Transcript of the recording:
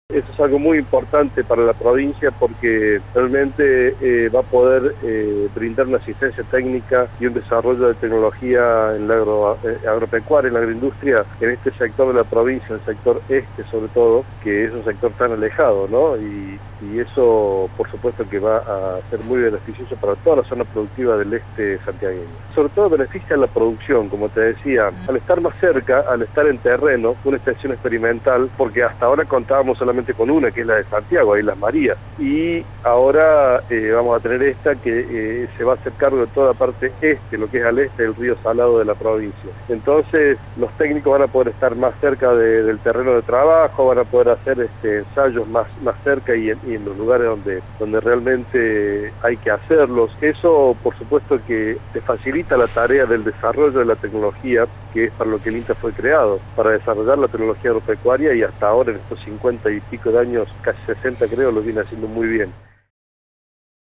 Eso es algo muy importante para la provincia porque realmente va a poder brindar una asistencia técnica y un desarrollo de tecnología en la agropecuaria, en la agroindustria, en este sector de la provincia, el sector este sobre todo, que es un sector tan alejado, ¿no? Y eso, por supuesto, que va a ser muy beneficioso para toda la zona productiva del este santiagueño. Sobre todo beneficia a la producción, como te decía, al estar más cerca, al estar en terreno, una estación experimental, porque hasta ahora contábamos solamente con una, que es la de Santiago, ahí Las Marías, y ahora vamos a tener esta que se va a hacer cargo de toda la parte este, lo que es al este del río Salado de la provincia. Entonces, los técnicos van a poder estar más cerca del terreno de trabajo, van a poder hacer ensayos más cerca y en los lugares donde realmente hay que hacerlos. Eso, por supuesto, que te facilita la tarea del desarrollo de la tecnología, que es para lo que el INTA fue creado, para desarrollar la tecnología agropecuaria, y hasta ahora en estos 50 y pico de años, casi 60 creo, lo viene haciendo muy bien.